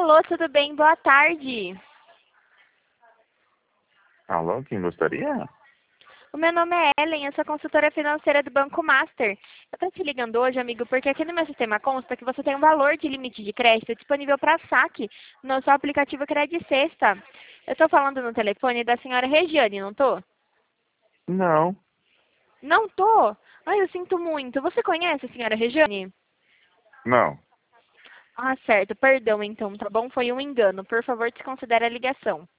Alô, tudo bem? Boa tarde. Alô, quem gostaria? O meu nome é Ellen, eu sou consultora financeira do Banco Master. Eu tô te ligando hoje, amigo, porque aqui no meu sistema consta que você tem um valor de limite de crédito disponível para saque no seu aplicativo Credit Sexta. Eu tô falando no telefone da senhora Regiane, não tô? Não, Não tô? Ai, eu sinto muito. Você conhece a senhora Regiane? não. Ah, certo. Perdão, então, tá bom? Foi um engano. Por favor, desconsidere a ligação.